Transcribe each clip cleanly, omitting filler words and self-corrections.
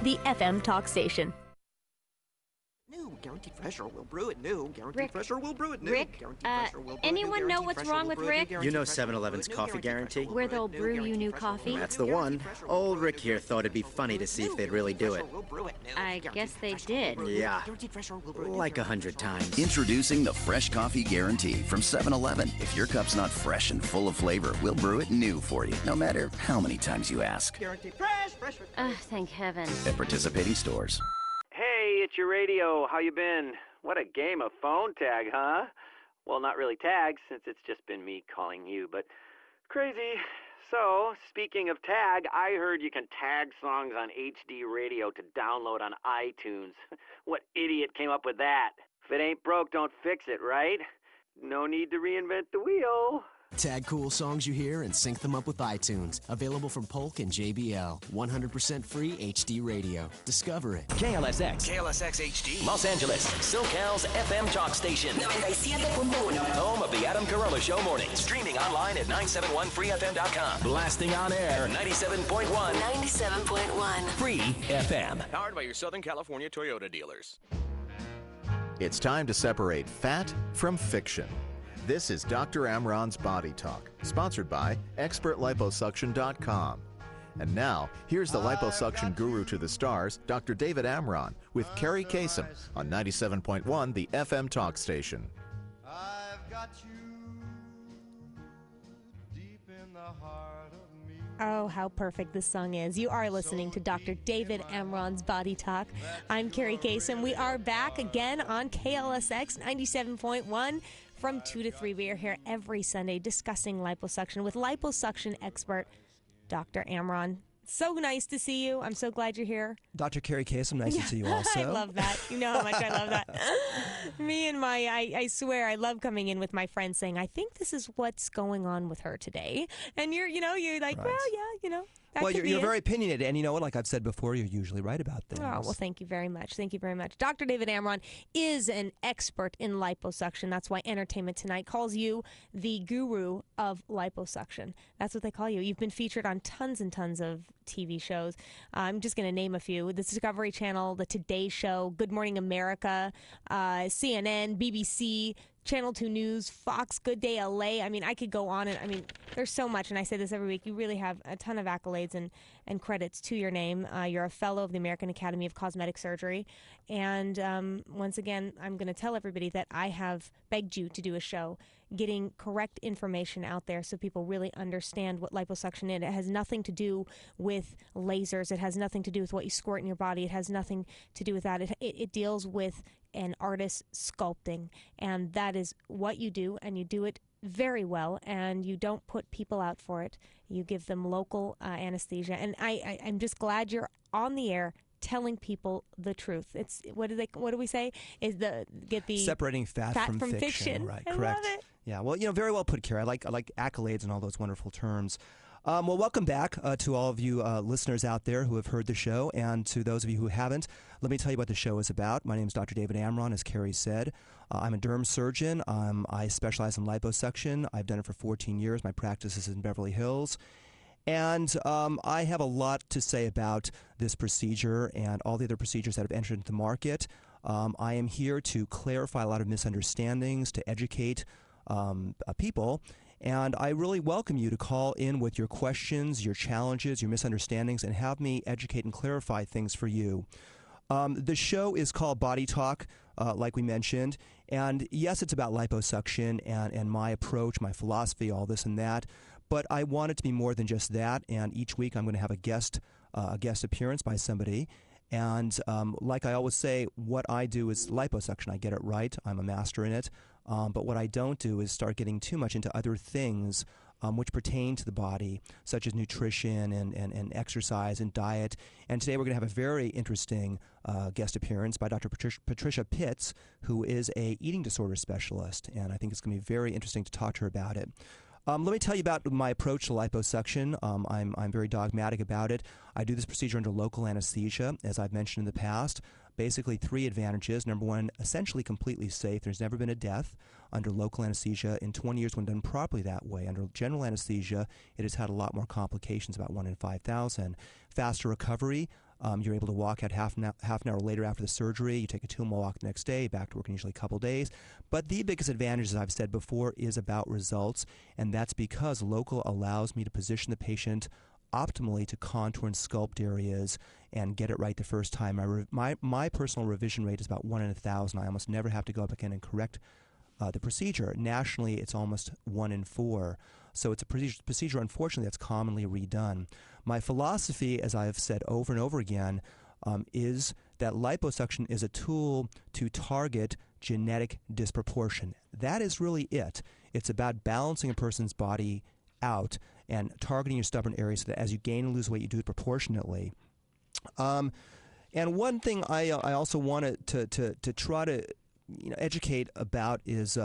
the FM talk station. New, guaranteed fresh or we'll brew it new. Guaranteed Rick, fresh or we'll brew it new. Rick, Guaranteed fresh or we'll brew anyone it new. know Guaranteed what's fresh or wrong we'll with brew it new. Rick? Guaranteed You know fresh or we'll brew it 7-Eleven's new. coffee guarantee? Where they'll brew you new coffee? That's the one. Old Rick here thought it'd be funny to see if they'd really do it. I guess they did. Yeah, like 100 times. Introducing the Fresh Coffee Guarantee from 7-Eleven. If your cup's not fresh and full of flavor, we'll brew it new for you, no matter how many times you ask. Guaranteed fresh. Thank heaven. At participating stores. Hey, it's your radio. How you been? What a game of phone tag, huh? Well, not really tag, since it's just been me calling you, but crazy. So, speaking of tag, I heard you can tag songs on HD radio to download on iTunes. What idiot came up with that? If it ain't broke, don't fix it, right? No need to reinvent the wheel. Tag cool songs you hear and sync them up with iTunes. Available from Polk and JBL. 100% free HD radio. Discover it. KLSX. KLSX HD. Los Angeles. SoCal's FM talk station. 97.1. Home of the Adam Carolla Show mornings. Streaming online at 971freefm.com. Blasting on air. 97.1. 97.1. Free FM. Powered by your Southern California Toyota dealers. It's time to separate fact from fiction. This is Dr. Amron's Body Talk, sponsored by ExpertLiposuction.com. And now, here's the liposuction guru to the stars, Dr. David Amron, with Carrie Kasem on 97.1, the FM talk station. I've got you deep in the heart of me. Oh, how perfect this song is. You are listening to Dr. David Amron's Body Talk. I'm Carrie Kasem. We are back again on KLSX 97.1. From 2 to 3, we are here every Sunday discussing liposuction with liposuction expert Dr. Amron. So nice to see you. I'm so glad you're here. Dr. Carrie Kasem, nice to see you also. I love that. You know how much I love that. Me and I swear, I love coming in with my friends saying, I think this is what's going on with her today. And you're like, Right. well, yeah, Well, you're very opinionated, and you know what? Like I've said before, you're usually right about things. Oh, well, thank you very much. Thank you very much. Dr. David Amron is an expert in liposuction. That's why Entertainment Tonight calls you the guru of liposuction. That's what they call you. You've been featured on tons and tons of TV shows. I'm just going to name a few. The Discovery Channel, The Today Show, Good Morning America, CNN, BBC, Channel 2 News, Fox, Good Day LA. I mean, I could go on, and there's so much, and I say this every week. You really have a ton of accolades and credits to your name. You're a fellow of the American Academy of Cosmetic Surgery, and once again, I'm going to tell everybody that I have begged you to do a show getting correct information out there so people really understand what liposuction is. It has nothing to do with lasers. It has nothing to do with what you squirt in your body. It has nothing to do with that. It deals with an artist sculpting, and that is what you do, and you do it very well, and you don't put people out for it. You give them local anesthesia, and I'm just glad you're on the air telling people the truth. It's what do we say? Is get the separating fact from fiction. Right, correct. I love it. Yeah, well, very well put, Carrie. I like accolades and all those wonderful terms. Well, welcome back to all of you listeners out there who have heard the show, and to those of you who haven't, let me tell you what the show is about. My name is Dr. David Amron, as Carrie said. I'm a derm surgeon. I specialize in liposuction. I've done it for 14 years. My practice is in Beverly Hills. And I have a lot to say about this procedure and all the other procedures that have entered into the market. I am here to clarify a lot of misunderstandings, to educate people. And I really welcome you to call in with your questions, your challenges, your misunderstandings, and have me educate and clarify things for you. The show is called Body Talk, like we mentioned. And yes, it's about liposuction and my approach, my philosophy, all this and that. But I want it to be more than just that. And each week I'm going to have a guest appearance by somebody. And like I always say, what I do is liposuction. I get it right. I'm a master in it. But what I don't do is start getting too much into other things which pertain to the body, such as nutrition and exercise and diet. And today we're going to have a very interesting guest appearance by Dr. Patricia Pitts, who is a eating disorder specialist. And I think it's going to be very interesting to talk to her about it. Let me tell you about my approach to liposuction. I'm very dogmatic about it. I do this procedure under local anesthesia, as I've mentioned in the past. Basically, 3 advantages. Number 1, essentially completely safe. There's never been a death under local anesthesia in 20 years when done properly that way. Under general anesthesia, it has had a lot more complications, about 1 in 5,000. Faster recovery. You're able to walk out half an hour later after the surgery. You take a 2-mile walk the next day, back to work in usually a couple days. But the biggest advantage, as I've said before, is about results, and that's because Local allows me to position the patient optimally to contour and sculpt areas and get it right the first time. My personal revision rate is about 1 in 1,000. I almost never have to go up again and correct the procedure. Nationally, it's almost 1 in 4. So it's a procedure, unfortunately, that's commonly redone. My philosophy, as I have said over and over again, is that liposuction is a tool to target genetic disproportion. That is really it. It's about balancing a person's body out and targeting your stubborn areas so that as you gain and lose weight, you do it proportionately. And one thing I also wanted to try to educate about is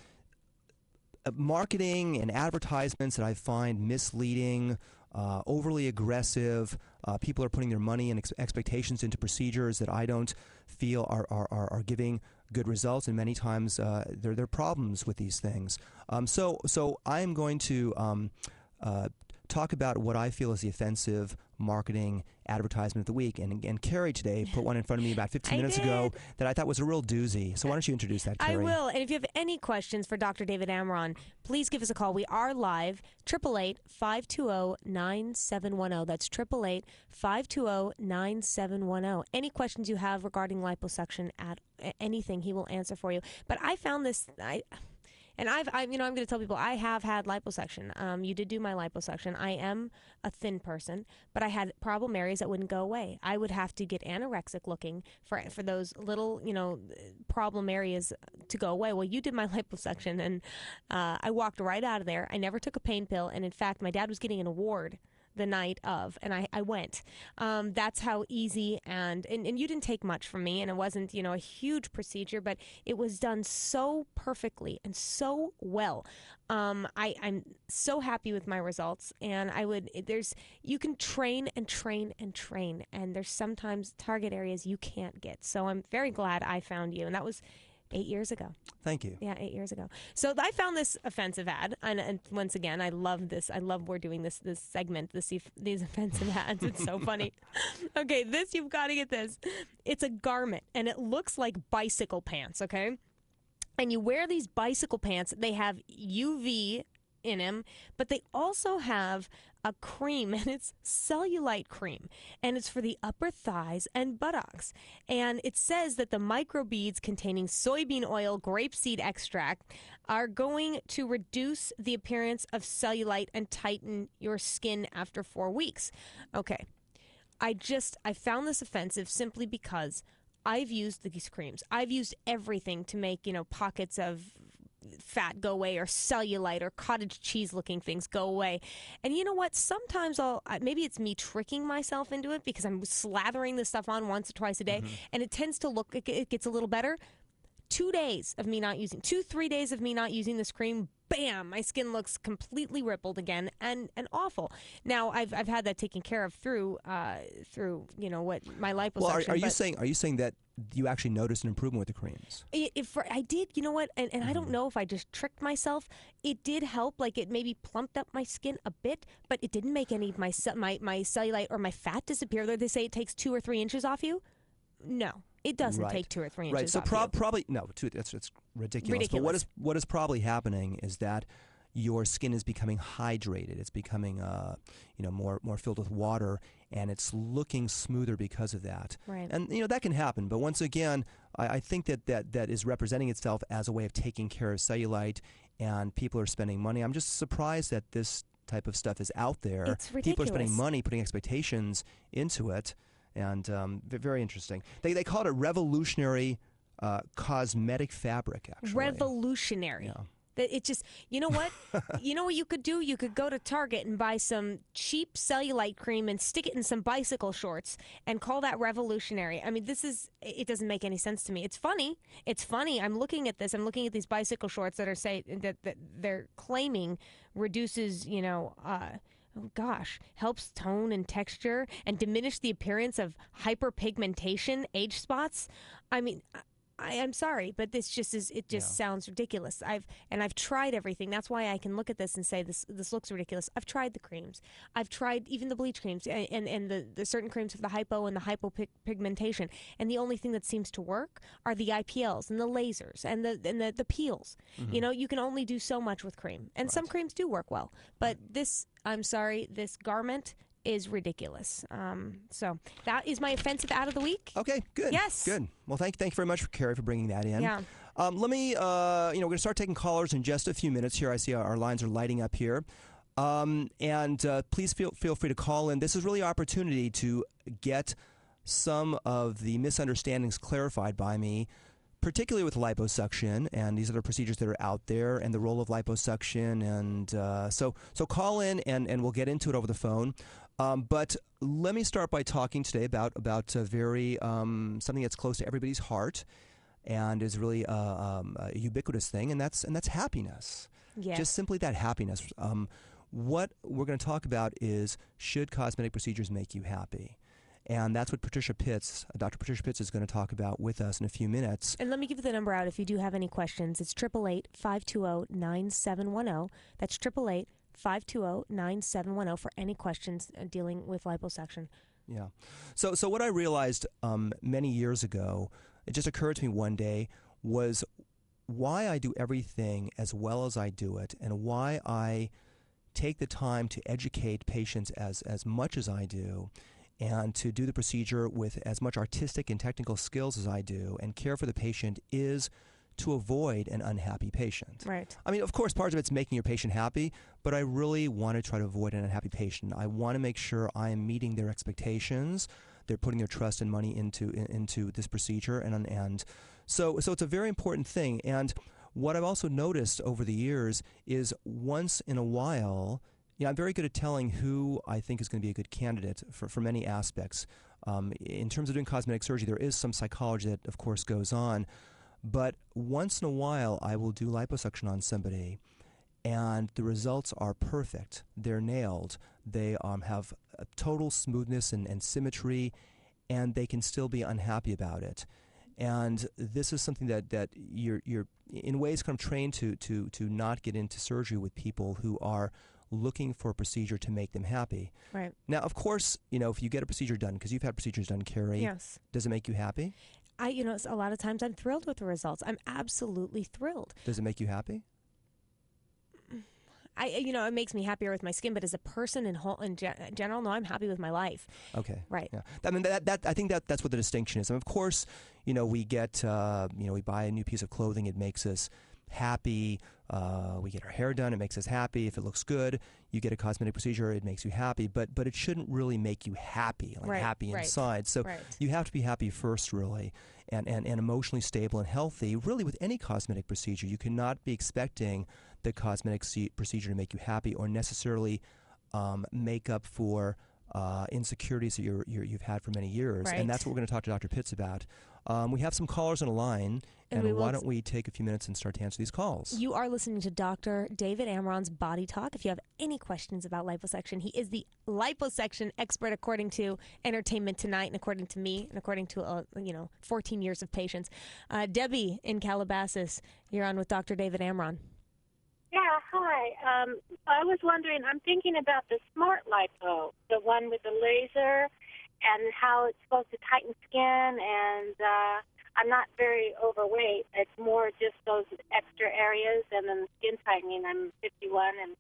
marketing and advertisements that I find misleading, overly aggressive. People are putting their money and expectations into procedures that I don't feel are giving good results, and many times there are problems with these things. So I am going to talk about what I feel is the offensive marketing advertisement of the week. And Carrie today put one in front of me about 15 minutes ago that I thought was a real doozy. So why don't you introduce that, Carrie? I will. And if you have any questions for Dr. David Amron, please give us a call. We are live, 888-520-9710. That's 888-520-9710. Any questions you have regarding liposuction, at anything, he will answer for you. But I found this... And I'm going to tell people I have had liposuction. You did do my liposuction. I am a thin person, but I had problem areas that wouldn't go away. I would have to get anorexic looking for those little, problem areas to go away. Well, you did my liposuction, and I walked right out of there. I never took a pain pill, and in fact, my dad was getting an award the night of, and I went. That's how easy, and you didn't take much from me, and it wasn't, a huge procedure, but it was done so perfectly and so well. I'm so happy with my results, and you can train and train and train, and there's sometimes target areas you can't get. So I'm very glad I found you, and that was 8 years ago. Thank you. Yeah, 8 years ago. So I found this offensive ad, and once again, I love this. I love we're doing this segment, these offensive ads. It's so funny. Okay, you've got to get this. It's a garment, and it looks like bicycle pants, okay? And you wear these bicycle pants. They have UV in them, but they also have a cream, and it's cellulite cream, and it's for the upper thighs and buttocks. And it says that the microbeads containing soybean oil, grapeseed extract are going to reduce the appearance of cellulite and tighten your skin after 4 weeks. Okay, I found this offensive simply because I've used these creams. I've used everything to make, pockets of fat go away, or cellulite or cottage cheese looking things go away. And you know what? Sometimes maybe it's me tricking myself into it because I'm slathering this stuff on once or twice a day, and it tends to look, it gets a little better. 3 days of me not using this cream, bam, my skin looks completely rippled again and awful. Now I've had that taken care of through what my liposuction. Well, are you saying that you actually noticed an improvement with the creams? I did, you know what, and I don't know if I just tricked myself. It did help, like it maybe plumped up my skin a bit, but it didn't make any of my cellulite or my fat disappear. Though they say it takes 2 or 3 inches off you. No, it doesn't take 2 or 3 inches. Right. So probably no. It's ridiculous. But what is probably happening is that your skin is becoming hydrated. It's becoming more filled with water, and it's looking smoother because of that. Right. And that can happen. But once again, I think that is representing itself as a way of taking care of cellulite, and people are spending money. I'm just surprised that this type of stuff is out there. It's ridiculous. People are spending money, putting expectations into it. And very interesting. They call it a revolutionary cosmetic fabric, actually. Revolutionary. Yeah. It just, you know what? You know what you could do? You could go to Target and buy some cheap cellulite cream and stick it in some bicycle shorts and call that revolutionary. I mean, it doesn't make any sense to me. It's funny. I'm looking at this. I'm looking at these bicycle shorts that they're claiming reduces, helps tone and texture and diminish the appearance of hyperpigmentation, age spots. I mean, I'm sorry, but this just is. It just sounds ridiculous. I've tried everything. That's why I can look at this and say this looks ridiculous. I've tried the creams. I've tried even the bleach creams and the certain creams for the hypo and the hypopigmentation. And the only thing that seems to work are the IPLs and the lasers and the peels. Mm-hmm. You know, you can only do so much with cream, and some creams do work well. But this, I'm sorry, this garment is ridiculous. So that is my offensive out of the week. Okay, good. Yes. Good. Well, thank you very much, Carrie, for bringing that in. Yeah. Let me, we're going to start taking callers in just a few minutes here. I see our lines are lighting up here. And please feel free to call in. This is really an opportunity to get some of the misunderstandings clarified by me, particularly with liposuction and these other procedures that are out there and the role of liposuction. And so call in and we'll get into it over the phone. But let me start by talking today about a very something that's close to everybody's heart and is really a ubiquitous thing, and that's happiness. Yes. Just simply that happiness. What we're going to talk about is, should cosmetic procedures make you happy? And that's what Patricia Pitts, Dr. Patricia Pitts, is going to talk about with us in a few minutes. And let me give the number out if you do have any questions. It's 888-520-9710. That's 888-520-9710 for any questions dealing with liposuction. Yeah. So what I realized many years ago, it just occurred to me one day, was why I do everything as well as I do it, and why I take the time to educate patients as much as I do, and to do the procedure with as much artistic and technical skills as I do, and care for the patient, is to avoid an unhappy patient. Right. I mean, of course, part of it's making your patient happy, but I really want to try to avoid an unhappy patient. I want to make sure I am meeting their expectations. They're putting their trust and money into this procedure, and so it's a very important thing. And what I've also noticed over the years is, once in a while, I'm very good at telling who I think is going to be a good candidate for many aspects. In terms of doing cosmetic surgery, there is some psychology that, of course, goes on. But once in a while, I will do liposuction on somebody, and the results are perfect. They're nailed. They have a total smoothness and symmetry, and they can still be unhappy about it. And this is something that you're in ways kind of trained to not get into surgery with people who are looking for a procedure to make them happy. Right. Now, of course, if you get a procedure done, because you've had procedures done, Carrie, yes, does it make you happy? A lot of times I'm thrilled with the results. I'm absolutely thrilled. Does it make you happy? It makes me happier with my skin, but as a person in general, no, I'm happy with my life. Okay. Right. Yeah. I mean, I think that's what the distinction is. And of course, we get, we buy a new piece of clothing. It makes us happy. We get our hair done. It makes us happy. If it looks good, you get a cosmetic procedure. It makes you happy. But it shouldn't really make you happy, happy inside. So you have to be happy first, really, and emotionally stable and healthy, really, with any cosmetic procedure. You cannot be expecting the cosmetic procedure to make you happy, or necessarily make up for insecurities that you've had for many years. Right. And that's what we're going to talk to Dr. Pitts about. We have some callers on the line, and why don't we take a few minutes and start to answer these calls? You are listening to Dr. David Amron's Body Talk. If you have any questions about liposuction, he is the liposuction expert, according to Entertainment Tonight, and according to me, and according to 14 years of patience. Debbie in Calabasas, you're on with Dr. David Amron. Yeah, hi. I was wondering, I'm thinking about the Smart Lipo, the one with the laser, and how it's supposed to tighten skin, and I'm not very overweight. It's more just those extra areas, and then skin tightening. I'm 51 and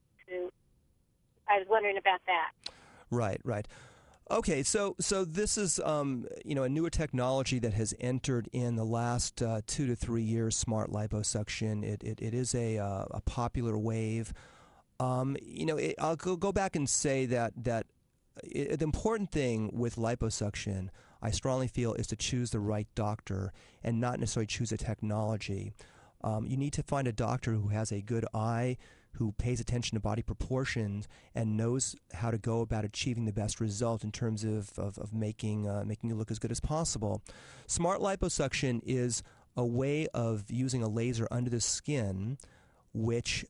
I was wondering about that. Right. Okay, so this is a newer technology that has entered in the last 2 to 3 years. Smart liposuction. It is a popular wave. I'll go back and say that the important thing with liposuction, I strongly feel, is to choose the right doctor and not necessarily choose a technology. You need to find a doctor who has a good eye, who pays attention to body proportions, and knows how to go about achieving the best result in terms of making you look as good as possible. Smart liposuction is a way of using a laser under the skin, which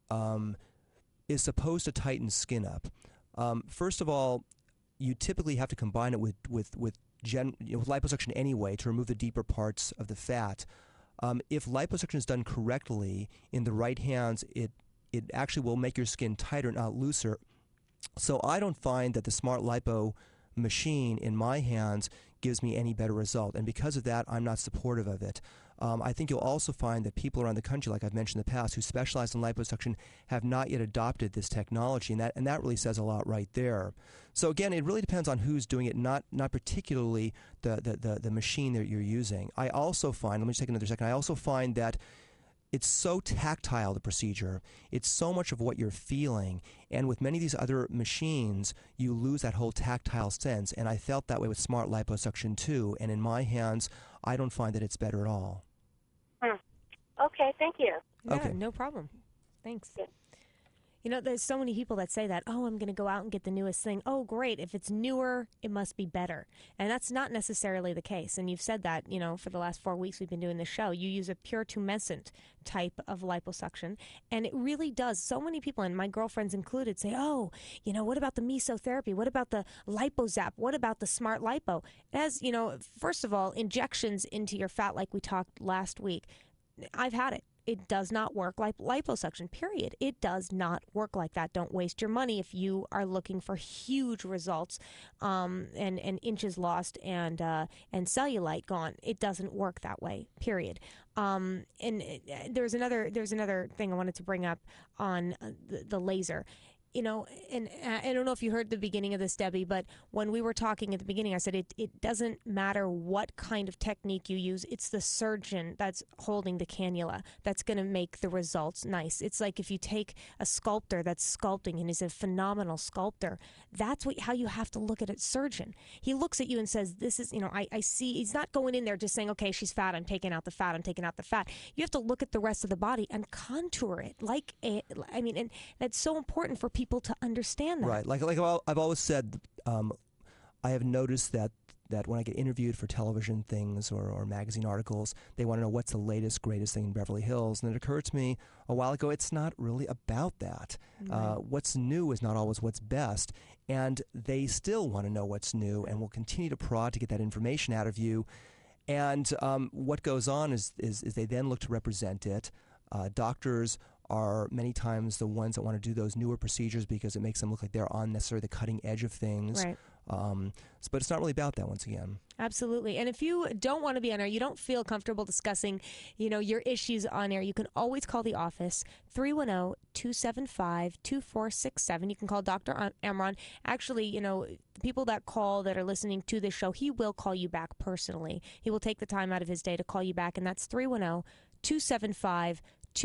is supposed to tighten skin up. First of all, you typically have to combine it with with liposuction anyway, to remove the deeper parts of the fat. If liposuction is done correctly in the right hands, it actually will make your skin tighter, not looser. So I don't find that the Smart Lipo machine in my hands gives me any better result. And because of that, I'm not supportive of it. I think you'll also find that people around the country, like I've mentioned in the past, who specialize in liposuction have not yet adopted this technology, and that really says a lot right there. So again, it really depends on who's doing it, not particularly the machine that you're using. I also find, let me just take another second, I also find that it's so tactile, the procedure. It's so much of what you're feeling. And with many of these other machines, you lose that whole tactile sense. And I felt that way with Smart Liposuction too. And in my hands, I don't find that it's better at all. Okay, thank you. Yeah, Okay. no problem. Thanks. You know, there's so many people that say that, oh, I'm going to go out and get the newest thing. Oh, great. If it's newer, it must be better. And that's not necessarily the case. And you've said that, you know, for the last 4 weeks we've been doing this show. You use a pure tumescent type of liposuction. And it really does. So many people, and my girlfriends included, say, oh, you know, what about the mesotherapy? What about the LipoZap? What about the Smart Lipo? As, you know, first of all, injections into your fat like we talked last week. I've had it. It does not work like liposuction, period. It does not work like that. Don't waste your money if you are looking for huge results and inches lost and cellulite gone. It doesn't work that way, period. And there's another thing I wanted to bring up on the laser. You know, and I don't know if you heard the beginning of this, Debbie, but when we were talking at the beginning, I said it doesn't matter what kind of technique you use. It's the surgeon that's holding the cannula that's going to make the results nice. It's like if you take a sculptor that's sculpting and is a phenomenal sculptor, that's how you have to look at a surgeon. He looks at you and says, this is, you know, I see. He's not going in there just saying, okay, she's fat, I'm taking out the fat, I'm taking out the fat. You have to look at the rest of the body and contour it. And that's so important for people to understand that. Right. Like I've always said, I have noticed that when I get interviewed for television things or magazine articles, they want to know what's the latest, greatest thing in Beverly Hills. And it occurred to me a while ago, it's not really about that. Right. What's new is not always what's best. And they still want to know what's new and will continue to prod to get that information out of you. And what goes on is they then look to represent it. Doctors are many times the ones that want to do those newer procedures because it makes them look like they're on necessarily the cutting edge of things. Right. But it's not really about that once again. Absolutely. And if you don't want to be on air, you don't feel comfortable discussing, you know, your issues on air, you can always call the office, 310-275-2467. You can call Dr. Amron. Actually, you know, the people that call that are listening to this show, he will call you back personally. He will take the time out of his day to call you back, and that's 310-275-2467,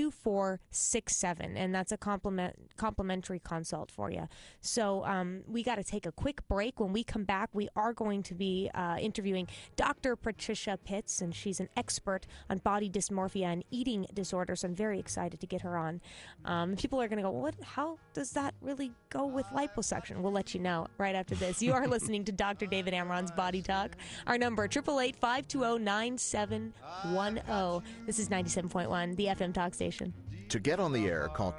and that's a complimentary consult for you. So we got to take a quick break. When we come back, we are going to be interviewing Dr. Patricia Pitts, and she's an expert on body dysmorphia and eating disorders. So I'm very excited to get her on. People are going to go, well, how does that really go with liposuction? We'll let you know right after this. You are listening to Dr. David Amron's Body Talk. Our number, 888-520-9710. This is 97.1, the FM Talk station. To get on the air, call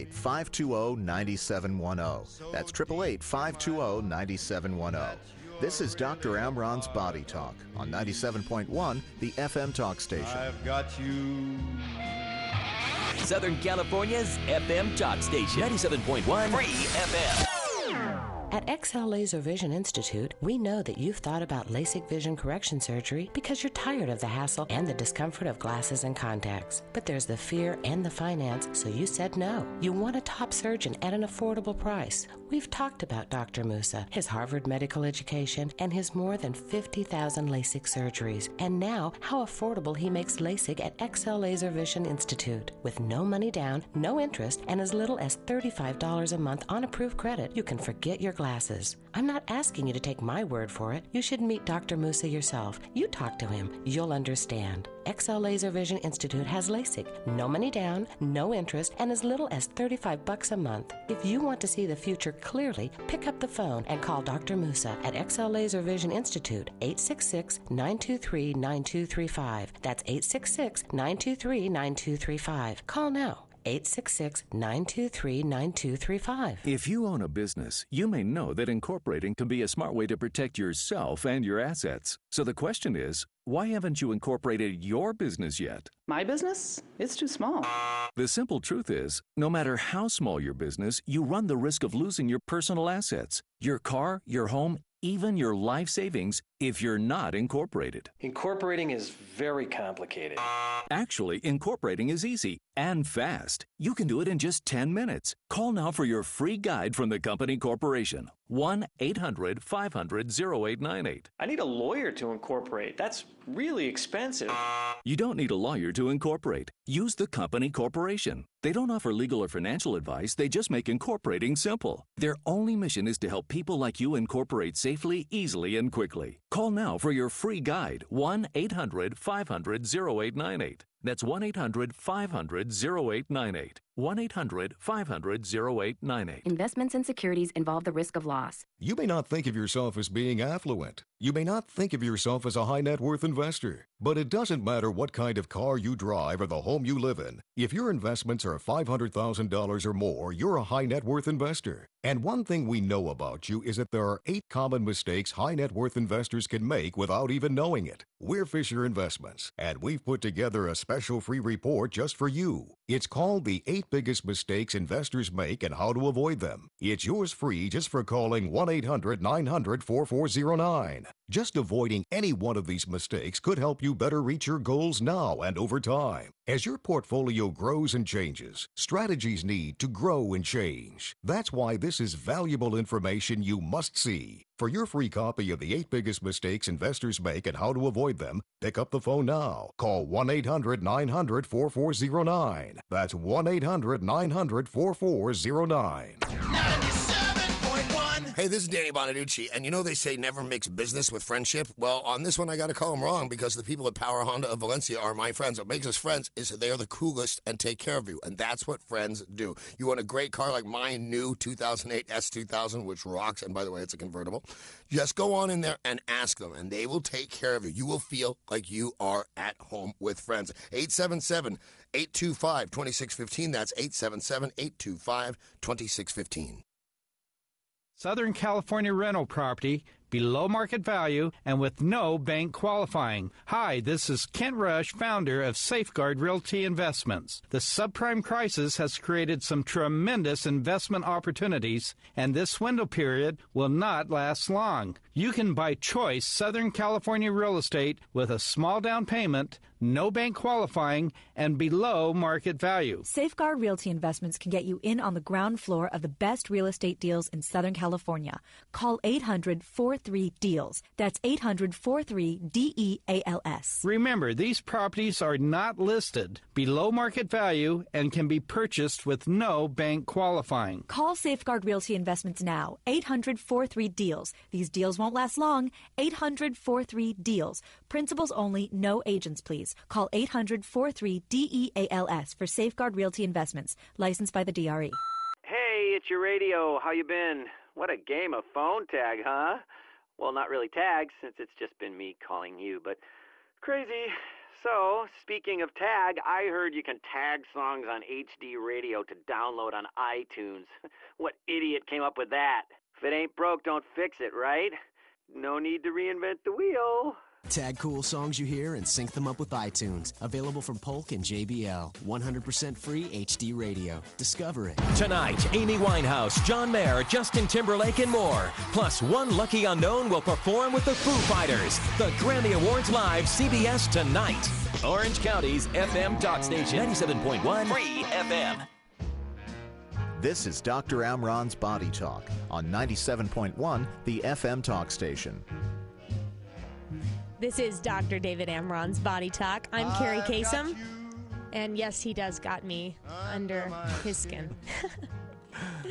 888-520-9710. That's 888-520-9710. This is Dr. Amron's Body Talk on 97.1, the FM Talk station. I've got you. Southern California's FM Talk station. 97.1 Free FM. At XL Laser Vision Institute, we know that you've thought about LASIK vision correction surgery because you're tired of the hassle and the discomfort of glasses and contacts. But there's the fear and the finance, so you said no. You want a top surgeon at an affordable price. We've talked about Dr. Musa, his Harvard medical education, and his more than 50,000 LASIK surgeries, and now how affordable he makes LASIK at XL Laser Vision Institute. With no money down, no interest, and as little as $35 a month on approved credit, you can forget your glasses. I'm not asking you to take my word for it. You should meet Dr. Musa yourself. You talk to him. You'll understand. XL Laser Vision Institute has LASIK. No money down, no interest, and as little as $35 a month. If you want to see the future clearly, pick up the phone and call Dr. Musa at XL Laser Vision Institute, 866-923-9235. That's 866-923-9235. Call now. 866-923-9235. If you own a business, you may know that incorporating can be a smart way to protect yourself and your assets. So the question is, why haven't you incorporated your business yet? My business? It's too small. The simple truth is, no matter how small your business, you run the risk of losing your personal assets, your car, your home, even your life savings if you're not incorporated. Incorporating is very complicated. Actually, incorporating is easy and fast. You can do it in just 10 minutes. Call now for your free guide from the company corporation. 1-800-500-0898. I need a lawyer to incorporate. That's really expensive. You don't need a lawyer to incorporate. Use the company corporation. They don't offer legal or financial advice. They just make incorporating simple. Their only mission is to help people like you incorporate safely, easily, and quickly. Call now for your free guide. 1-800-500-0898. That's 1-800-500-0898. 1-800-500-0898. Investments in securities involve the risk of loss. You may not think of yourself as being affluent. You may not think of yourself as a high net worth investor. But it doesn't matter what kind of car you drive or the home you live in. If your investments are $500,000 or more, you're a high net worth investor. And one thing we know about you is that there are 8 common mistakes high net worth investors can make without even knowing it. We're Fisher Investments, and we've put together a special free report just for you. It's called The 8 Biggest Mistakes Investors Make and How to Avoid Them. It's yours free just for calling 1-800-900-4409. Just avoiding any one of these mistakes could help you better reach your goals now and over time. As your portfolio grows and changes, strategies need to grow and change. That's why this is valuable information you must see. For your free copy of The 8 Biggest Mistakes Investors Make and How to Avoid Them, pick up the phone now. Call 1-800-900-4409. That's 1-800-900-4409. Hey, this is Danny Bonaducci, and you know they say never mix business with friendship? Well, on this one, I got to call them wrong because the people at Power Honda of Valencia are my friends. What makes us friends is that they are the coolest and take care of you, and that's what friends do. You want a great car like my new 2008 S2000, which rocks, and by the way, it's a convertible. Just go on in there and ask them, and they will take care of you. You will feel like you are at home with friends. 877-825-2615. That's 877-825-2615. Southern California rental property, below market value, and with no bank qualifying. Hi, this is Kent Rush, founder of Safeguard Realty Investments. The subprime crisis has created some tremendous investment opportunities, and this swindle period will not last long. You can buy choice Southern California real estate with a small down payment, no bank qualifying, and below market value. Safeguard Realty Investments can get you in on the ground floor of the best real estate deals in Southern California. Call 800-43-DEALS. That's 800-43-DEALS. Remember, these properties are not listed, below market value, and can be purchased with no bank qualifying. Call Safeguard Realty Investments now. 800-43-DEALS. These deals won't last long. 800-43-DEALS. Principals only, no agents, please. Call 800-43-DEALS for Safeguard Realty Investments. Licensed by the DRE. Hey, it's your radio. How you been? What a game of phone tag, huh? Well, not really tag, since it's just been me calling you, but crazy. So, speaking of tag, I heard you can tag songs on HD radio to download on iTunes. What idiot came up with that? If it ain't broke, don't fix it, right? No need to reinvent the wheel. Tag cool songs you hear and sync them up with iTunes. Available from Polk and JBL. 100% free HD radio. Discover it. Tonight, Amy Winehouse, John Mayer, Justin Timberlake, and more. Plus, one lucky unknown will perform with the Foo Fighters. The Grammy Awards Live, CBS Tonight. Orange County's FM talk station, 97.1 Free FM. This is Dr. Amron's Body Talk on 97.1, the FM talk station. This is Dr. David Amron's Body Talk. I'm Carrie Kasem. And yes, he does got me under his skin.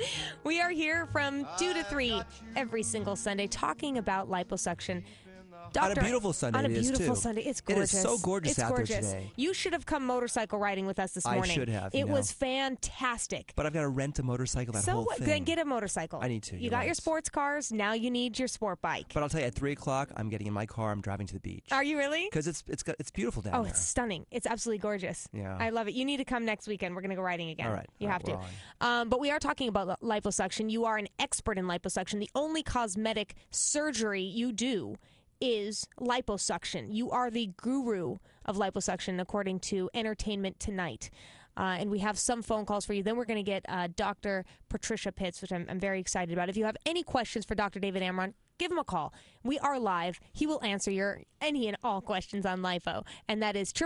We are here from 2 to 3 every single Sunday talking about liposuction. On a beautiful Sunday, On a it is, beautiful too. Sunday, it's It gorgeous. is so gorgeous it's out there gorgeous. today. You should have come motorcycle riding with us this I morning. should have, It was fantastic. But I've got to rent a motorcycle. That So whole what? thing. Then get a motorcycle. I need to. You you're got right. your sports cars. Now you need your sport bike. But I'll tell you, at 3 o'clock, I'm getting in my car. I'm driving to the beach. Are you really? Because it's beautiful down Oh, there. it's stunning. It's absolutely gorgeous. Yeah. I love it. You need to come next weekend. We're going to go riding again. All right. You All have right, to. But we are talking about liposuction. You are an expert in liposuction. The only cosmetic surgery you do is liposuction. You are the guru of liposuction, according to Entertainment Tonight. And we have some phone calls for you. Then we're going to get Dr. Patricia Pitts, which I'm very excited about. If you have any questions for Dr. David Amron, give him a call. We are live. He will answer your any and all questions on lipo. And that is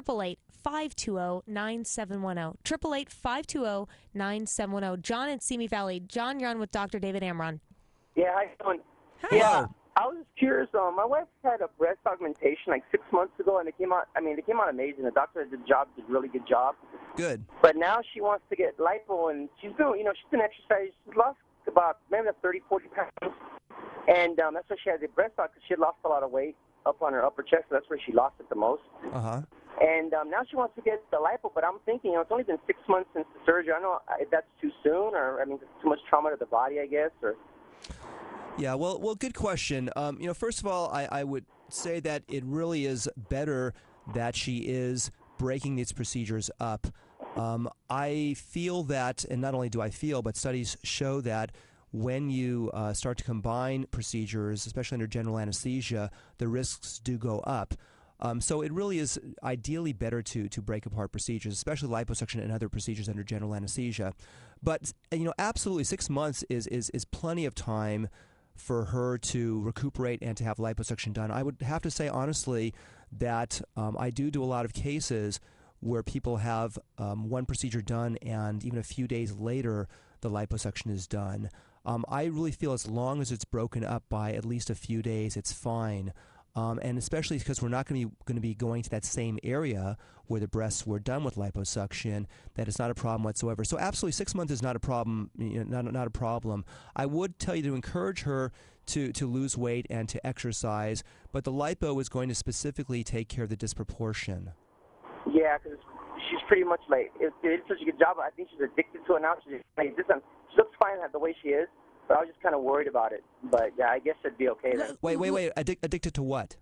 888-520-9710. 888-520-9710. John in Simi Valley. John, you're on with Dr. David Amron. Yeah, how you doing? Hi. Yeah, I was just curious. My wife had a breast augmentation like 6 months ago, and it came out. I mean, it came out amazing. The doctor did a really good job. Good. But now she wants to get lipo, and she's been exercising. She's lost about maybe 30, 40 pounds, and that's why she had the breast aug, because she had lost a lot of weight up on her upper chest. So that's where she lost it the most. And now she wants to get the lipo, but I'm thinking, it's only been 6 months since the surgery. I don't know if that's too soon, or I mean, it's too much trauma to the body, I guess, or. Yeah, well, good question. First of all, I would say that it really is better that she is breaking these procedures up. I feel that, and not only do I feel, but studies show that when you start to combine procedures, especially under general anesthesia, the risks do go up. So it really is ideally better to break apart procedures, especially liposuction and other procedures under general anesthesia. But absolutely, 6 months is plenty of time for her to recuperate and to have liposuction done. I would have to say honestly that I do a lot of cases where people have one procedure done and even a few days later the liposuction is done. I really feel as long as it's broken up by at least a few days, it's fine. And especially because we're not going to be going to that same area where the breasts were done with liposuction, that it's not a problem whatsoever. So absolutely, 6 months is not a problem. Not a problem. I would tell you to encourage her to lose weight and to exercise, but the lipo is going to specifically take care of the disproportion. Yeah, because she's pretty much like, it did such a good job. I think she's addicted to it now. She looks fine the way she is. But I was just kind of worried about it. But, yeah, I guess it'd be okay then. Wait. Addicted to what?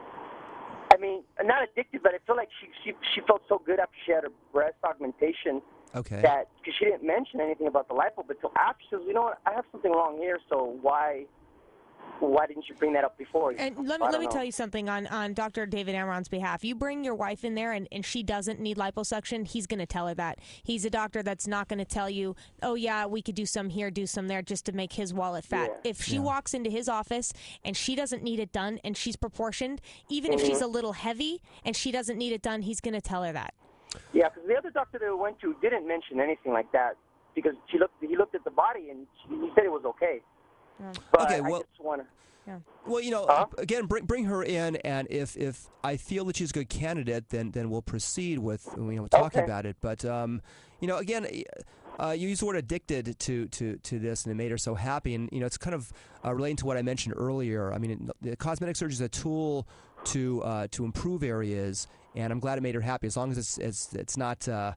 I mean, not addicted, but I feel like she felt so good after she had her breast augmentation. Okay. That, because she didn't mention anything about the lipo, but till after she says, you know what, I have something wrong here, so why didn't you bring that up before? And let me tell you something on Dr. David Amron's behalf. You bring your wife in there and she doesn't need liposuction, he's going to tell her that. He's a doctor that's not going to tell you, oh, yeah, we could do some here, do some there, just to make his wallet fat. Yeah. If she walks into his office and she doesn't need it done and she's proportioned, even if she's a little heavy and she doesn't need it done, he's going to tell her that. Yeah, because the other doctor that we went to didn't mention anything like that because he looked at the body and he said it was okay. But okay, I well, just want to. Yeah. Well, again, bring her in, and if I feel that she's a good candidate, then we'll proceed with talking about it. But again, you used the word addicted to this, and it made her so happy. And it's kind of relating to what I mentioned earlier. I mean, the cosmetic surgery is a tool to improve areas, and I'm glad it made her happy. As long as it's not the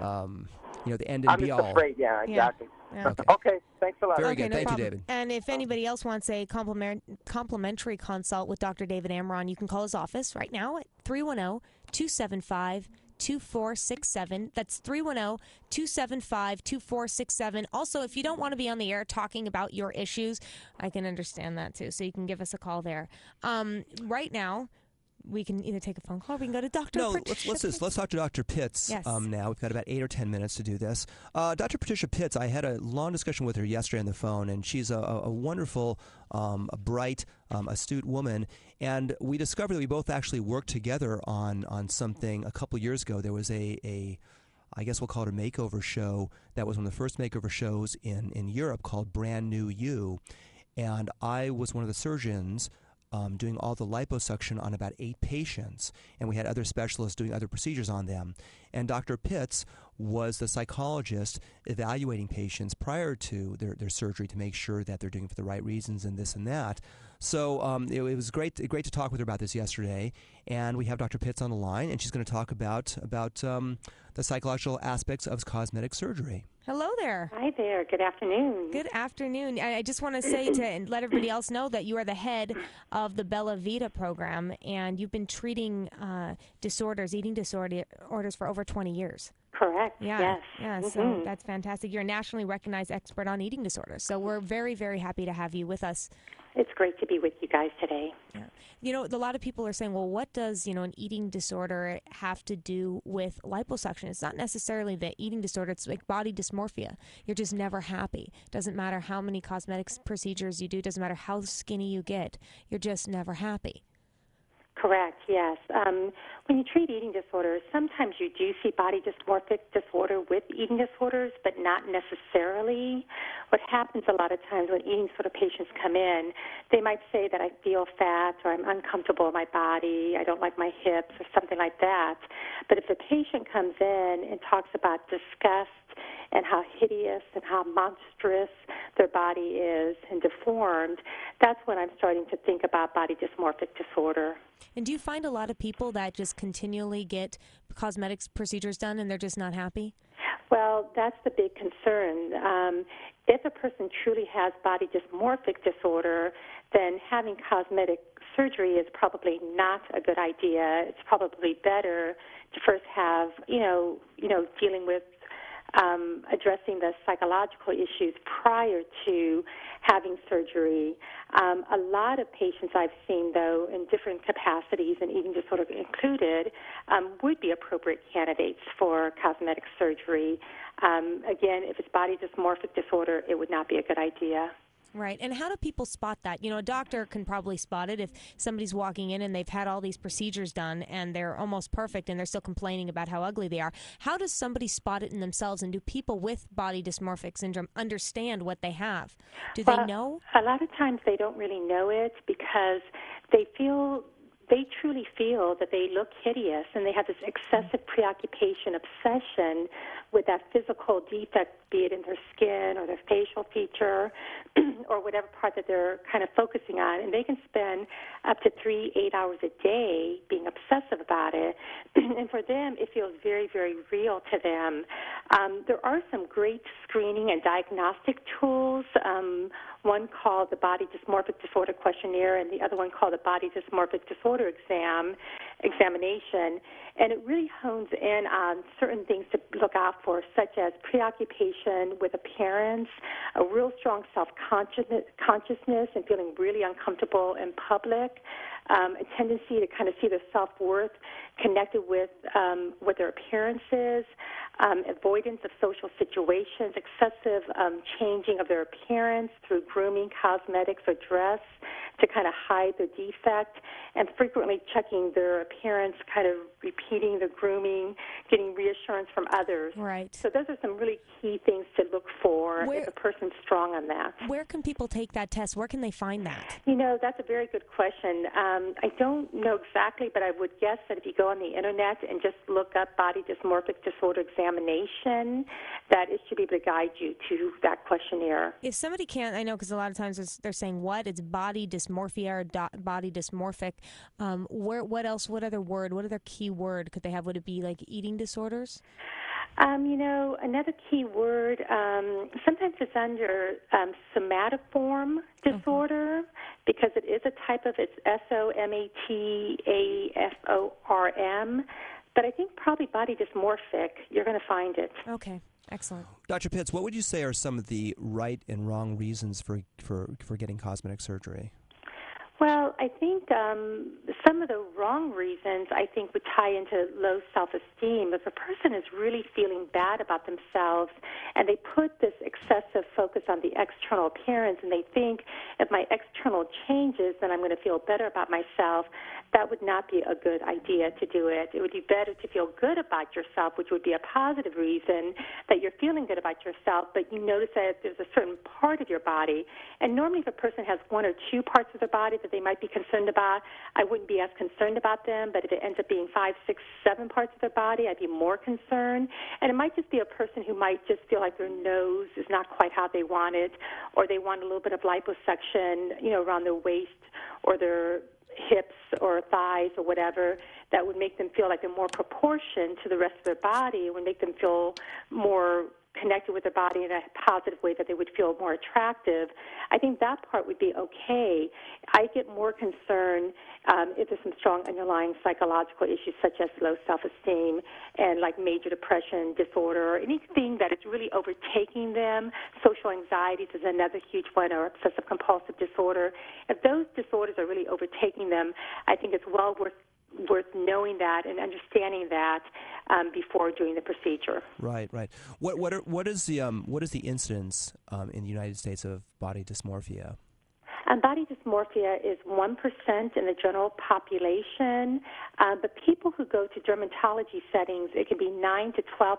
end and be all. I'm just afraid. Yeah, exactly. Yeah. Okay, thanks a lot. Very Okay, good. no Thank problem. you, David. And if anybody else wants a complimentary consult with Dr. David Amron, you can call his office right now at 310-275-2467. That's 310-275-2467. Also, if you don't want to be on the air talking about your issues, I can understand that too. So you can give us a call there. Right now, we can either take a phone call or we can go to Dr. Patricia Pitts. Let's talk to Dr. Pitts now. We've got about 8 or 10 minutes to do this. Dr. Patricia Pitts, I had a long discussion with her yesterday on the phone, and she's a wonderful, a bright, astute woman. And we discovered that we both actually worked together on something a couple years ago. There was I guess we'll call it a makeover show that was one of the first makeover shows in Europe called Brand New You. And I was one of the surgeons doing all the liposuction on about 8 patients, and we had other specialists doing other procedures on them. And Dr. Pitts was the psychologist evaluating patients prior to their surgery to make sure that they're doing it for the right reasons and this and that. So it was great to talk with her about this yesterday, and we have Dr. Pitts on the line, and she's going to talk about the psychological aspects of cosmetic surgery. Hello there. Hi there. Good afternoon. Good afternoon. I just want to say and let everybody else know that you are the head of the Bella Vita program, and you've been treating eating disorders for over 20 years. Correct. Yeah. Yes. Yeah. So that's fantastic. You're a nationally recognized expert on eating disorders. So we're very, very happy to have you with us. It's great to be with you guys today. Yeah. You know, a lot of people are saying, well, what does, an eating disorder have to do with liposuction? It's not necessarily the eating disorder. It's like body dysmorphia. You're just never happy. Doesn't matter how many cosmetics procedures you do. Doesn't matter how skinny you get. You're just never happy. Correct, yes. When you treat eating disorders, sometimes you do see body dysmorphic disorder with eating disorders, but not necessarily. What happens a lot of times when eating disorder patients come in, they might say that I feel fat or I'm uncomfortable in my body, I don't like my hips or something like that. But if the patient comes in and talks about disgust and how hideous and how monstrous their body is and deformed, that's when I'm starting to think about body dysmorphic disorder. And do you find a lot of people that just continually get cosmetics procedures done and they're just not happy? Well, that's the big concern. If a person truly has body dysmorphic disorder, then having cosmetic surgery is probably not a good idea. It's probably better to first have, dealing with addressing the psychological issues prior to having surgery. A lot of patients I've seen, though, in different capacities, and eating disorder included, would be appropriate candidates for cosmetic surgery. Again, if it's body dysmorphic disorder, it would not be a good idea. Right. And how do people spot that? A doctor can probably spot it if somebody's walking in and they've had all these procedures done and they're almost perfect and they're still complaining about how ugly they are. How does somebody spot it in themselves, and do people with body dysmorphic syndrome understand what they have? Do they know? A lot of times they don't really know it because they truly feel that they look hideous, and they have this excessive preoccupation, obsession with that physical defect, be it in their skin or their facial feature or whatever part that they're kind of focusing on. And they can spend up to 3-8 hours a day being obsessive about it. And for them, it feels very, very real to them. There are some great screening and diagnostic tools, one called the Body Dysmorphic Disorder Questionnaire and the other one called the Body Dysmorphic Disorder Examination. And it really hones in on certain things to look out for, such as preoccupation with appearance, a real strong self-consciousness and feeling really uncomfortable in public, a tendency to kind of see their self-worth connected with what their appearance is, avoidance of social situations, excessive changing of their appearance through grooming, cosmetics, or dress to kind of hide their defect, and frequently checking their appearance, kind of repeating the grooming, getting reassurance from others. Right. So those are some really key things to look for if a person's strong on that. Where can people take that test? Where can they find that? That's a very good question. I don't know exactly, but I would guess that if you go on the Internet and just look up Body Dysmorphic Disorder Examination, that it should be able to guide you to that questionnaire. If somebody can't, I know because a lot of times they're saying what? It's body dysmorphia or body dysmorphic. What else? What other word? What other key word could they have? Would it be like eating disorders? Another key word, sometimes it's under somatoform disorder because it is a type of, it's SOMATAFORM, but I think probably body dysmorphic, you're going to find it. Okay, excellent. Dr. Pitts, what would you say are some of the right and wrong reasons for getting cosmetic surgery? Well, I think some of the wrong reasons, I think, would tie into low self-esteem. If a person is really feeling bad about themselves and they put this excessive focus on the external appearance and they think if my external changes, then I'm going to feel better about myself, that would not be a good idea to do it. It would be better to feel good about yourself, which would be a positive reason that you're feeling good about yourself, but you notice that there's a certain part of your body. And normally if a person has one or two parts of their body that they might be be concerned about, I wouldn't be as concerned about them. But if it ends up being 5, 6, 7 parts of their body, I'd be more concerned. And it might just be a person who might just feel like their nose is not quite how they want it, or they want a little bit of liposuction, around their waist or their hips or thighs or whatever, that would make them feel like they're more proportioned to the rest of their body. It would make them feel more connected with their body in a positive way, that they would feel more attractive. I think that part would be okay. I get more concerned if there's some strong underlying psychological issues such as low self-esteem and like major depression disorder, or anything that is really overtaking them. Social anxieties is another huge one, or obsessive compulsive disorder. If those disorders are really overtaking them, I think it's well worth knowing that and understanding that before doing the procedure. Right. What is the incidence in the United States of body dysmorphia? Body dysmorphia is 1% in the general population, but people who go to dermatology settings, it can be 9 to 12%,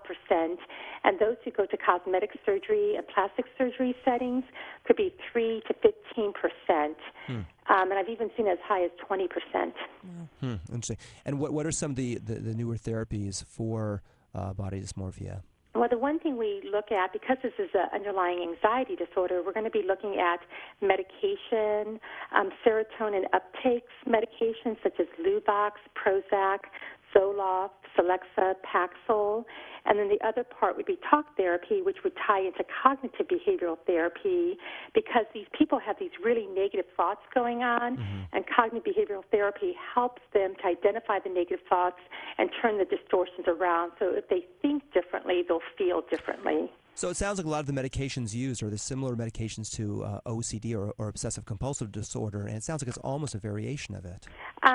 and those who go to cosmetic surgery and plastic surgery settings could be 3 to 15%. And I've even seen as high as 20%. Interesting. And what are some of the newer therapies for body dysmorphia? Well, the one thing we look at, because this is an underlying anxiety disorder, we're going to be looking at medication, serotonin uptake medications such as Luvox, Prozac, Zoloft, Celexa, Paxil. And then the other part would be talk therapy, which would tie into cognitive behavioral therapy, because these people have these really negative thoughts going on, and cognitive behavioral therapy helps them to identify the negative thoughts and turn the distortions around. So if they think differently, they'll feel differently. So it sounds like a lot of the medications used are the similar medications to OCD or obsessive-compulsive disorder, and it sounds like it's almost a variation of it.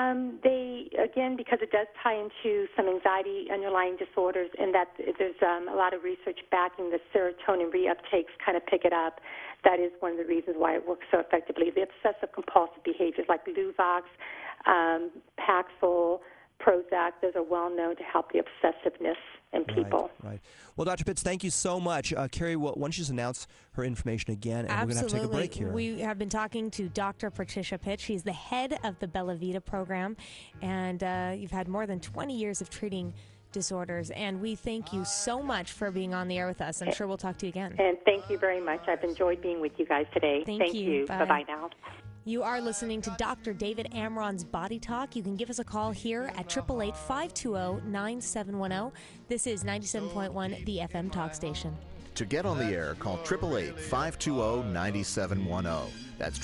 Again, because it does tie into some anxiety underlying disorders, and that there's a lot of research backing the serotonin reuptakes kind of pick it up. That is one of the reasons why it works so effectively. The obsessive-compulsive behaviors like Luvox, Paxil, Prozac, those are well known to help the obsessiveness in people. Right. Well, Dr. Pitts, thank you so much. Carrie, why don't you just announce her information again, and Absolutely. We're going to have to take a break here. We have been talking to Dr. Patricia Pitts. She's the head of the Bella Vita program, and you've had more than 20 years of treating disorders, and we thank you so much for being on the air with us. I'm sure we'll talk to you again. And thank you very much. I've enjoyed being with you guys today. Thank you. Bye. Bye-bye now. You are listening to Dr. David Amron's Body Talk. You can give us a call here at 888-520-9710. This is 97.1, the FM talk station. To get on the air, call 888-520-9710. That's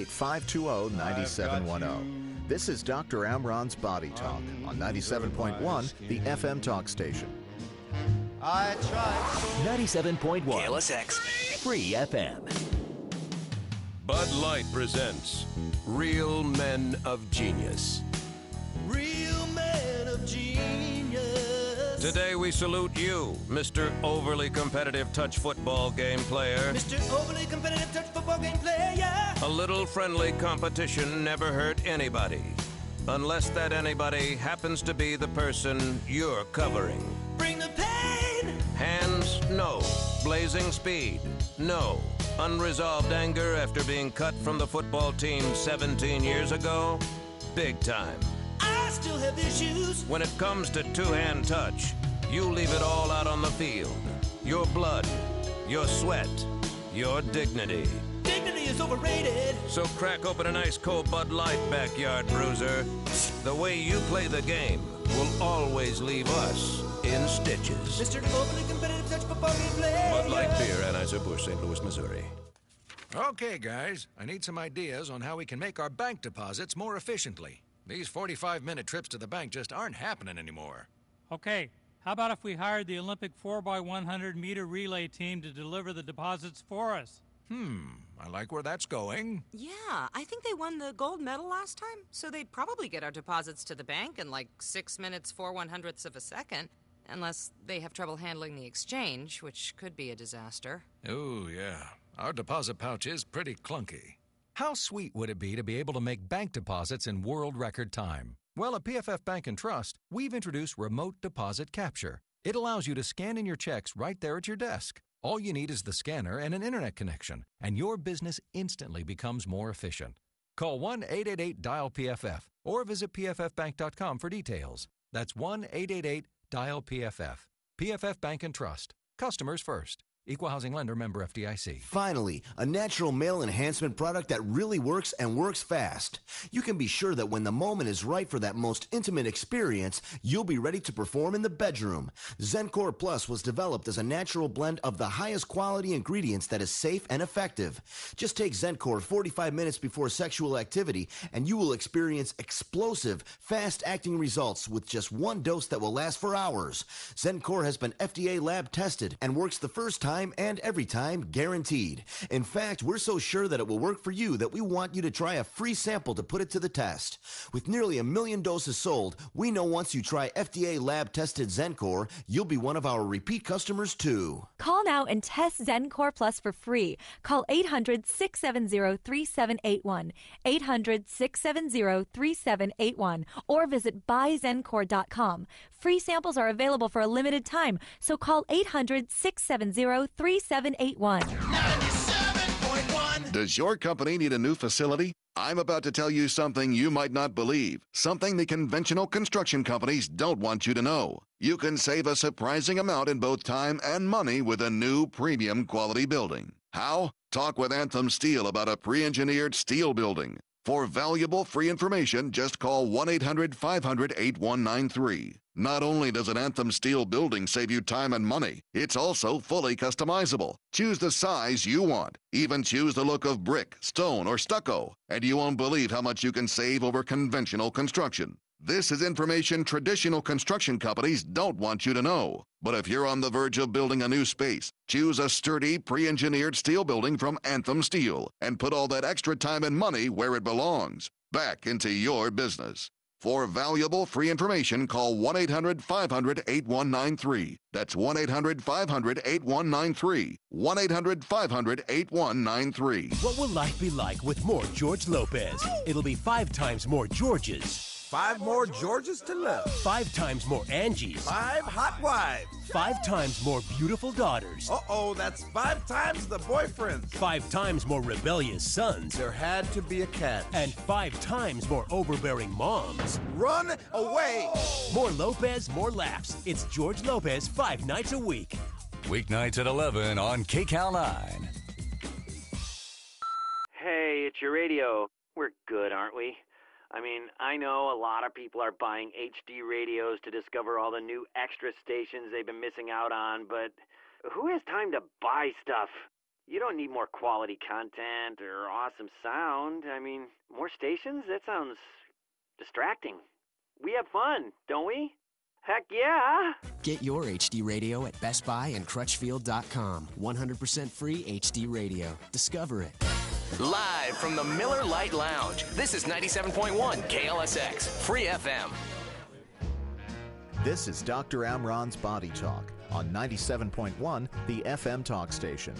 888-520-9710. This is Dr. Amron's Body Talk on 97.1, the FM talk station. I tried. 97.1 KLSX. Free FM. Bud Light presents Real Men of Genius. Real men of genius. Today we salute you, Mr. Overly Competitive Touch Football Game Player. Mr. Overly Competitive Touch Football Game Player. A little friendly competition never hurt anybody, unless that anybody happens to be the person you're covering. Bring the pain. Hands, no. Blazing speed, no. Unresolved anger after being cut from the football team 17 years ago, big time. I still have issues. When it comes to two-hand touch, you leave it all out on the field. Your blood, your sweat, your dignity. Dignity is overrated. So crack open an ice cold Bud Light, backyard bruiser. The way you play the game will always leave us in stitches. Mr. Overly Competitive Touch Football Game Player. Bud Light Beer, Anheuser-Busch, St. Louis, Missouri. Okay, guys, I need some ideas on how we can make our bank deposits more efficiently. These 45-minute trips to the bank just aren't happening anymore. Okay, how about if we hired the Olympic 4x100-meter relay team to deliver the deposits for us? I like where that's going. Yeah, I think they won the gold medal last time, so they'd probably get our deposits to the bank in like 6 minutes, 4/100ths of a second. Unless they have trouble handling the exchange, which could be a disaster. Oh, yeah. Our deposit pouch is pretty clunky. How sweet would it be to be able to make bank deposits in world record time? Well, at PFF Bank and Trust, we've introduced Remote Deposit Capture. It allows you to scan in your checks right there at your desk. All you need is the scanner and an internet connection, and your business instantly becomes more efficient. Call 1-888-DIAL-PFF or visit pffbank.com for details. That's 1-888-DIAL-PFF. PFF Bank and Trust. Customers first. Equal Housing Lender, member FDIC. Finally, a natural male enhancement product that really works and works fast. You can be sure that when the moment is right for that most intimate experience, you'll be ready to perform in the bedroom. Zencor Plus was developed as a natural blend of the highest quality ingredients that is safe and effective. Just take Zencor 45 minutes before sexual activity and you will experience explosive, fast-acting results with just one dose that will last for hours. Zencor has been FDA lab tested and works the first time and every time, guaranteed. In fact, we're so sure that it will work for you that we want you to try a free sample to put it to the test. With nearly 1 million doses sold, we know once you try FDA lab-tested Zencor, you'll be one of our repeat customers too. Call now and test Zencor Plus for free. Call 800-670-3781, 800-670-3781, or visit buyzencor.com. Free samples are available for a limited time, so call 800-670-3781. Does your company need a new facility? I'm about to tell you something you might not believe, something the conventional construction companies don't want you to know. You can save a surprising amount in both time and money with a new premium quality building. How? Talk with Anthem Steel about a pre-engineered steel building. For valuable free information, just call 1-800-500-8193. Not only does an Anthem Steel building save you time and money, it's also fully customizable. Choose the size you want. Even choose the look of brick, stone, or stucco, and you won't believe how much you can save over conventional construction. This is information traditional construction companies don't want you to know. But if you're on the verge of building a new space, choose a sturdy, pre-engineered steel building from Anthem Steel and put all that extra time and money where it belongs, back into your business. For valuable free information, call 1-800-500-8193. That's 1-800-500-8193. 1-800-500-8193. What will life be like with more George Lopez? It'll be 5 times more Georges. 5 more Georges to love. 5 times more Angies. 5 hot wives. 5 times more beautiful daughters. Uh-oh, that's 5 times the boyfriends. 5 times more rebellious sons. There had to be a catch. And 5 times more overbearing moms. Run away! More Lopez, more laughs. It's George Lopez 5 nights a week. Weeknights at 11 on KCAL 9. Hey, it's your radio. We're good, aren't we? I mean, I know a lot of people are buying HD radios to discover all the new extra stations they've been missing out on, but who has time to buy stuff? You don't need more quality content or awesome sound. I mean, more stations? That sounds distracting. We have fun, don't we? Heck yeah! Get your HD radio at Best Buy and Crutchfield.com. 100% free HD radio. Discover it. Live from the Miller Lite Lounge, this is 97.1 KLSX, Free FM. This is Dr. Amron's Body Talk on 97.1, the FM talk station.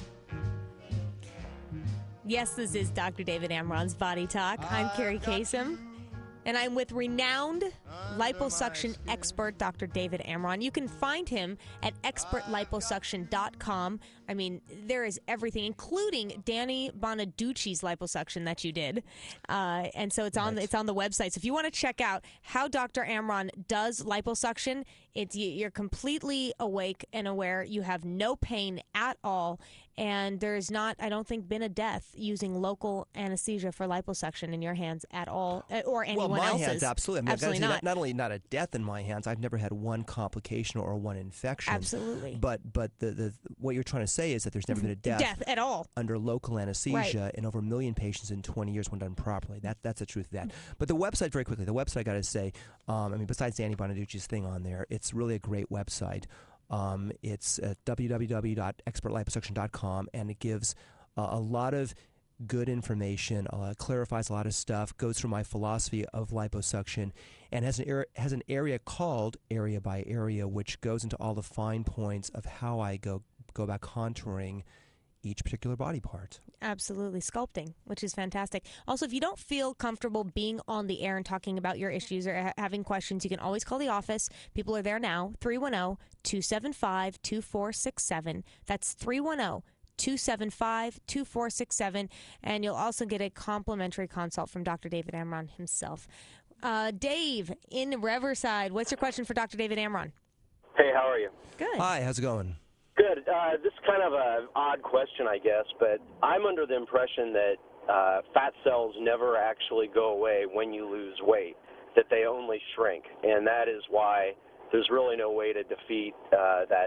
Yes, this is Dr. David Amron's Body Talk. I'm Carrie Kasem, and I'm with renowned liposuction expert Dr. David Amron. You can find him at expertliposuction.com. I mean, there is everything, including Danny Bonaducci's liposuction that you did, and so it's on the website. So if you want to check out how Dr. Amron does liposuction, you're completely awake and aware. You have no pain at all, and there's not, I don't think, been a death using local anesthesia for liposuction in your hands at all, or anyone else's. Well, my hands, absolutely. I mean, absolutely not. Not only not a death in my hands, I've never had one complication or one infection. Absolutely. But the what you're trying to say is that there's never been a death at all under local anesthesia in over 1 million patients in 20 years when done properly. That's the truth of that. But the website, very quickly, the website, I got to say, I mean, besides Danny Bonaducci's thing on there, it's really a great website. It's www.expertliposuction.com, and it gives a lot of good information, clarifies a lot of stuff, goes through my philosophy of liposuction, and has an area called Area by Area, which goes into all the fine points of how I go about contouring each particular body part. Absolutely. Sculpting, which is fantastic. Also, if you don't feel comfortable being on the air and talking about your issues or having questions, you can always call the office. People are there now. 310-275-2467. That's 888-275-2467, and you'll also get a complimentary consult from Dr. David Amron himself. Dave in Riverside, what's your question for Dr. David Amron? Hey, how are you? Good. Hi, how's it going? Good. This is kind of an odd question, I guess, but I'm under the impression that fat cells never actually go away when you lose weight, that they only shrink, and that is why there's really no way to defeat that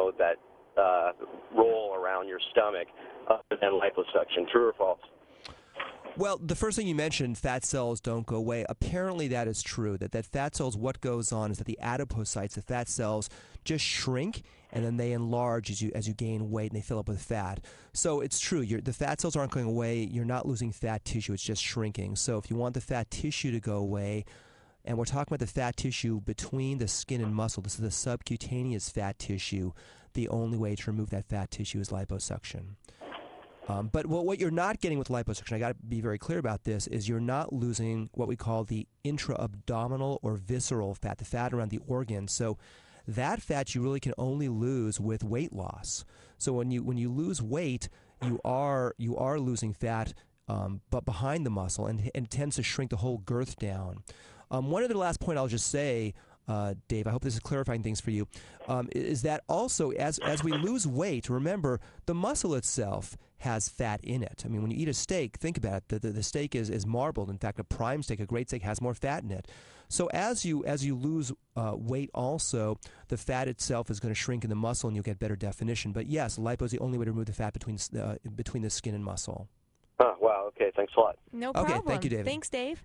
roll around your stomach other than liposuction. True or false? Well, the first thing you mentioned, fat cells don't go away. Apparently that is true, that fat cells, what goes on is that the adipocytes, the fat cells, just shrink, and then they enlarge as you gain weight, and they fill up with fat. So it's true. The fat cells aren't going away. You're not losing fat tissue. It's just shrinking. So if you want the fat tissue to go away, and we're talking about the fat tissue between the skin and muscle, this is the subcutaneous fat tissue, the only way to remove that fat tissue is liposuction. But what you're not getting with liposuction, I got to be very clear about this, is you're not losing what we call the intra-abdominal or visceral fat, the fat around the organs. So that fat you really can only lose with weight loss. So when you lose weight, you are losing fat, but behind the muscle, and it tends to shrink the whole girth down. One other last point I'll just say, Dave, I hope this is clarifying things for you, is that also as we lose weight, remember, the muscle itself has fat in it. I mean, when you eat a steak, think about it. The steak is marbled. In fact, a prime steak, a great steak, has more fat in it. So as you lose weight also, the fat itself is going to shrink in the muscle and you'll get better definition. But yes, lipo is the only way to remove the fat between the skin and muscle. Oh, wow. Okay, thanks a lot. No problem. Okay, thank you, David. Thanks, Dave.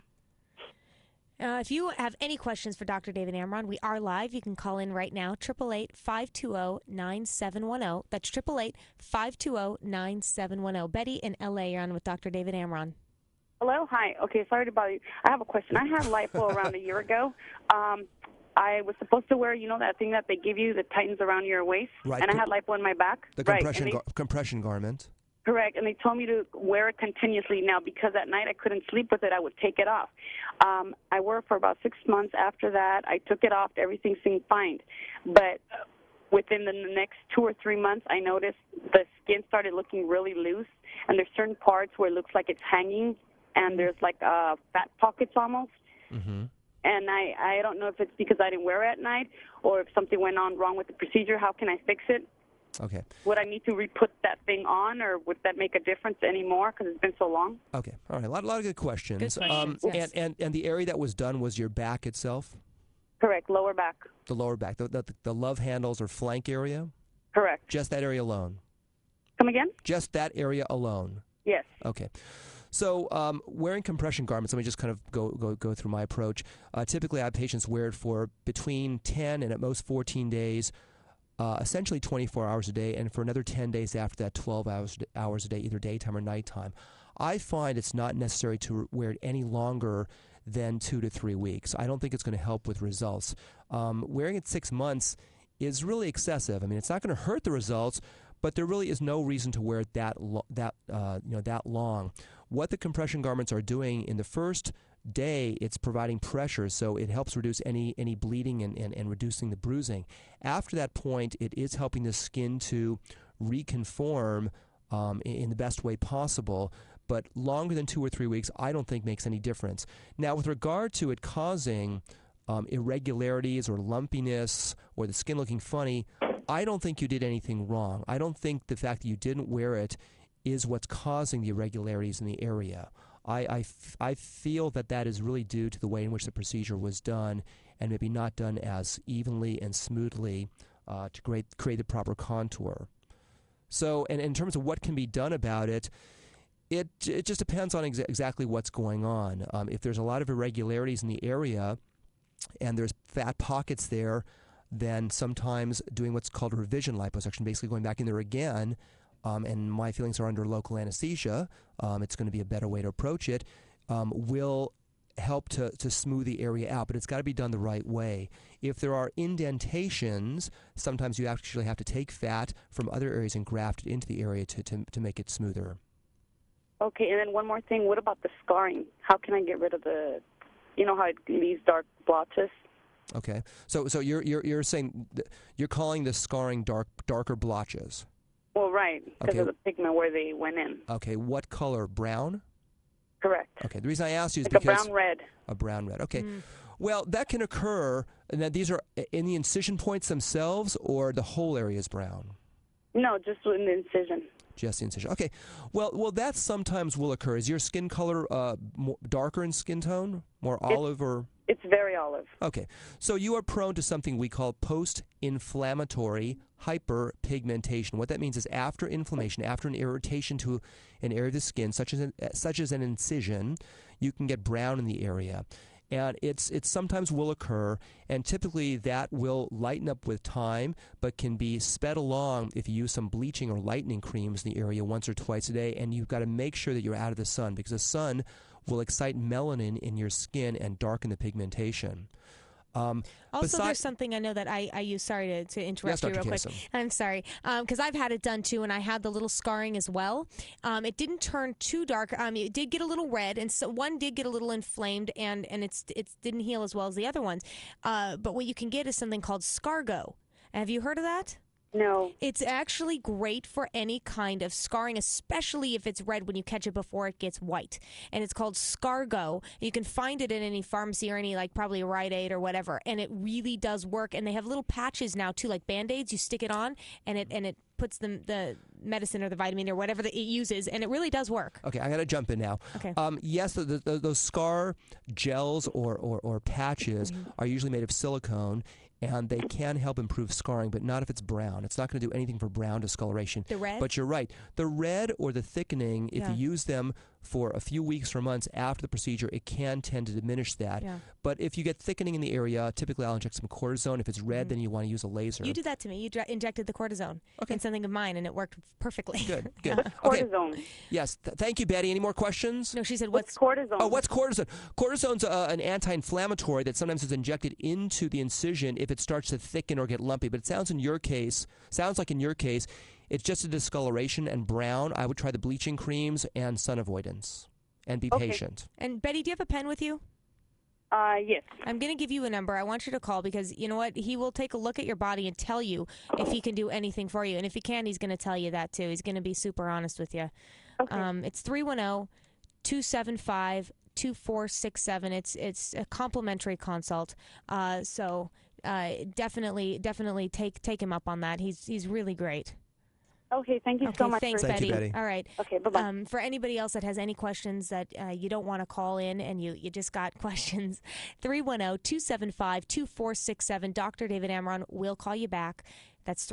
If you have any questions for Dr. David Amron, we are live. You can call in right now, 888-520-9710. That's 888-520-9710. Betty in L.A., you're on with Dr. David Amron. Hello, hi. Okay, sorry to bother you. I have a question. I had lipo around a year ago. I was supposed to wear, that thing that they give you that tightens around your waist, right. And I had lipo in my back. The compression garment. Correct, and they told me to wear it continuously. Now, because at night I couldn't sleep with it, I would take it off. I wore it for about 6 months. After that, I took it off. Everything seemed fine. But within the next 2 or 3 months, I noticed the skin started looking really loose, and there's certain parts where it looks like it's hanging, and there's like fat pockets almost. Mm-hmm. And I don't know if it's because I didn't wear it at night or if something went on wrong with the procedure. How can I fix it? Okay. Would I need to re-put that thing on, or would that make a difference anymore because it's been so long? Okay. All right. A lot of good questions. Good questions, yes. And the area that was done was your back itself? Correct. Lower back. The lower back. The love handles or flank area? Correct. Just that area alone? Come again? Just that area alone? Yes. Okay. So wearing compression garments, let me just kind of go through my approach. Typically, I have patients wear it for between 10 and at most 14 days, essentially 24 hours a day, and for another 10 days after that, 12 hours a day, either daytime or nighttime. I find it's not necessary to wear it any longer than 2 to 3 weeks. I don't think it's going to help with results. Wearing it 6 months is really excessive. I mean, it's not going to hurt the results, but there really is no reason to wear it that long. What the compression garments are doing in the first day, it's providing pressure, so it helps reduce any bleeding and reducing the bruising. After that point, it is helping the skin to reconform in the best way possible, but longer than 2 or 3 weeks I don't think makes any difference. Now, with regard to it causing irregularities or lumpiness or the skin looking funny, I don't think you did anything wrong. I don't think the fact that you didn't wear it is what's causing the irregularities in the area. I feel that is really due to the way in which the procedure was done and maybe not done as evenly and smoothly to create the proper contour. So, and in terms of what can be done about it, it just depends on exactly what's going on. If there's a lot of irregularities in the area and there's fat pockets there, then sometimes doing what's called a revision liposuction, basically going back in there again, and my feelings are under local anesthesia, it's going to be a better way to approach it, will help to smooth the area out, but it's got to be done the right way. If there are indentations, sometimes you actually have to take fat from other areas and graft it into the area to make it smoother. Okay, and then one more thing. What about the scarring? How can I get rid of the, how it leaves dark blotches? Okay, so you're saying you're calling the scarring darker blotches. Well, right, because Okay. of the pigment where they went in. Okay, what color? Brown? Correct. Okay, the reason I asked you is Like because... a brown-red. A brown-red, okay. Well, that can occur, and that these are in the incision points themselves, or the whole area is brown? No, just in the incision. Just the incision. Okay. Well, that sometimes will occur. Is your skin color more darker in skin tone? More olive or... It's very olive. Okay. So you are prone to something we call post-inflammatory hyperpigmentation. What that means is after inflammation, after an irritation to an area of the skin, such as an incision, you can get brown in the area. And it sometimes will occur, and typically that will lighten up with time, but can be sped along if you use some bleaching or lightening creams in the area once or twice a day. And you've got to make sure that you're out of the sun, because the sun will excite melanin in your skin and darken the pigmentation. Also, there's something I know that I use. Sorry to interrupt you real quick. I'm sorry. Because I've had it done too, and I had the little scarring as well. It didn't turn too dark. It did get a little red, and so one did get a little inflamed, and it didn't heal as well as the other ones. But what you can get is something called Scargo. Have you heard of that? No. It's actually great for any kind of scarring, especially if it's red when you catch it before it gets white. And it's called Scargo. You can find it in any pharmacy or any, like, probably a Rite Aid or whatever. And it really does work. And they have little patches now, too, like Band-Aids. You stick it on, and it puts the medicine or the vitamin or whatever that it uses, and it really does work. Okay, I got to jump in now. Okay. Yes, those scar gels or patches are usually made of silicone, and they can help improve scarring, but not if it's brown. It's not going to do anything for brown discoloration. The red? But you're right. The red or the thickening, if you use them for a few weeks or months after the procedure, it can tend to diminish that. Yeah. But if you get thickening in the area, typically I'll inject some cortisone. If it's red, then you want to use a laser. You did that to me. You injected the cortisone in something of mine, and it worked perfectly. Good. Cortisone. Yes. Thank you, Betty. Any more questions? No, she said, what's cortisone? Oh, what's cortisone? Cortisone's an anti-inflammatory that sometimes is injected into the incision if it starts to thicken or get lumpy. But it sounds like in your case, it's just a discoloration and brown. I would try the bleaching creams and sun avoidance and be patient. And Betty, do you have a pen with you? Yes. I'm going to give you a number. I want you to call because, you know what, he will take a look at your body and tell you if he can do anything for you. And if he can, he's going to tell you that, too. He's going to be super honest with you. Okay. It's 310-275-2467. It's a complimentary consult. So definitely take him up on that. He's really great. Okay, thank you so much. Thanks, for Betty. you, Betty. All right. Okay, bye-bye. For anybody else that has any questions that you don't want to call in and you just got questions, 310-275-2467. Dr. David Amron will call you back. That's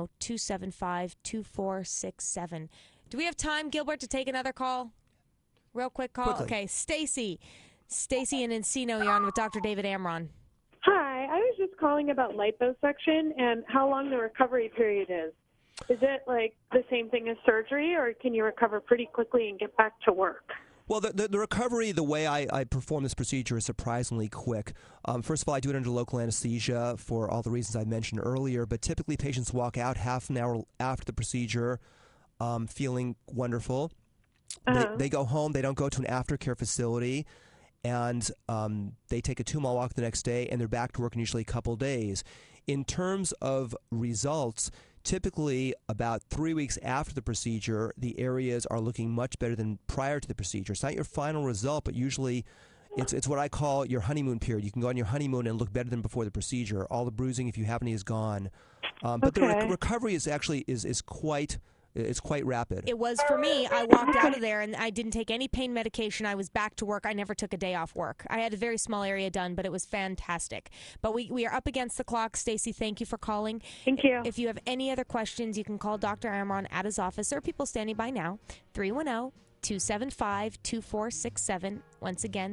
310-275-2467. Do we have time, Gilbert, to take another call? Real quick call? Quickly. Okay, Stacy in Encino, you're on with Dr. David Amron. Hi, I was just calling about liposuction and how long the recovery period is. Is it like the same thing as surgery, or can you recover pretty quickly and get back to work? Well, the recovery, the way I perform this procedure is surprisingly quick. First of all, I do it under local anesthesia for all the reasons I mentioned earlier, but typically patients walk out half an hour after the procedure feeling wonderful. They go home. They don't go to an aftercare facility, and they take a 2-mile walk the next day, and they're back to work in usually a couple days. In terms of results, typically about 3 weeks after the procedure, the areas are looking much better than prior to the procedure. It's not your final result, but usually it's what I call your honeymoon period. You can go on your honeymoon and look better than before the procedure. All the bruising, if you have any, is gone. But the recovery is actually is quite... It's quite rapid. It was for me. I walked out of there and I didn't take any pain medication. I was back to work. I never took a day off work. I had a very small area done, but it was fantastic. But we are up against the clock. Stacy, thank you for calling. Thank you. If you have any other questions, you can call Dr. Amron at his office. There are people standing by now. 310-275-2467. Once again,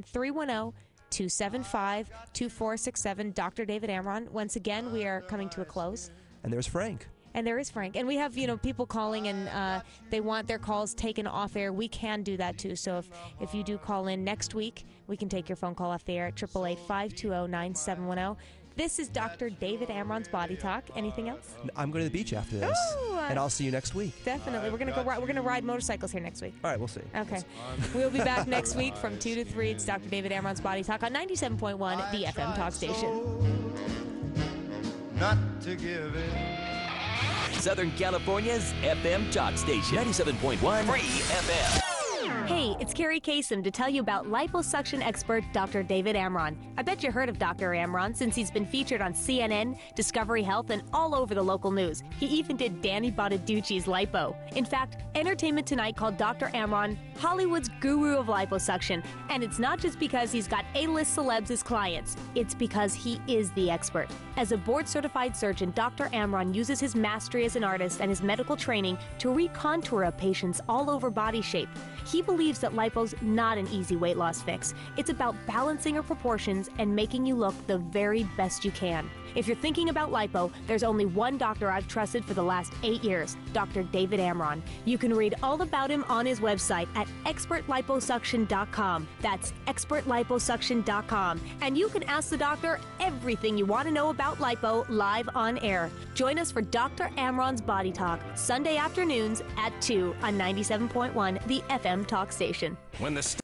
310-275-2467. Dr. David Amron. Once again, we are coming to a close. And there's Frank. And there is Frank. And we have, people calling and they want their calls taken off air. We can do that, too. So if you do call in next week, we can take your phone call off the air at 888-520-9710. This is Dr. David Amron's Body Talk. Anything else? I'm going to the beach after this. And I'll see you next week. Definitely. We're going to ride motorcycles here next week. All right, we'll see. Okay. We'll be back next week from 2 to 3. It's Dr. David Amron's Body Talk on 97.1, the FM talk station. Not to give in. Southern California's FM talk station. 97.1 Free FM. Hey, it's Carrie Kasem to tell you about liposuction expert Dr. David Amron. I bet you heard of Dr. Amron since he's been featured on CNN, Discovery Health, and all over the local news. He even did Danny Bonaducci's lipo. In fact, Entertainment Tonight called Dr. Amron Hollywood's guru of liposuction. And it's not just because he's got A-list celebs as clients. It's because he is the expert. As a board-certified surgeon, Dr. Amron uses his mastery as an artist and his medical training to recontour a patient's all-over body shape. He believes that lipo's not an easy weight loss fix. It's about balancing your proportions and making you look the very best you can. If you're thinking about lipo, there's only one doctor I've trusted for the last 8 years, Dr. David Amron. You can read all about him on his website at expertliposuction.com. That's expertliposuction.com. And you can ask the doctor everything you want to know about lipo live on air. Join us for Dr. Amron's Body Talk, Sunday afternoons at 2 on 97.1, the FM talk station. When the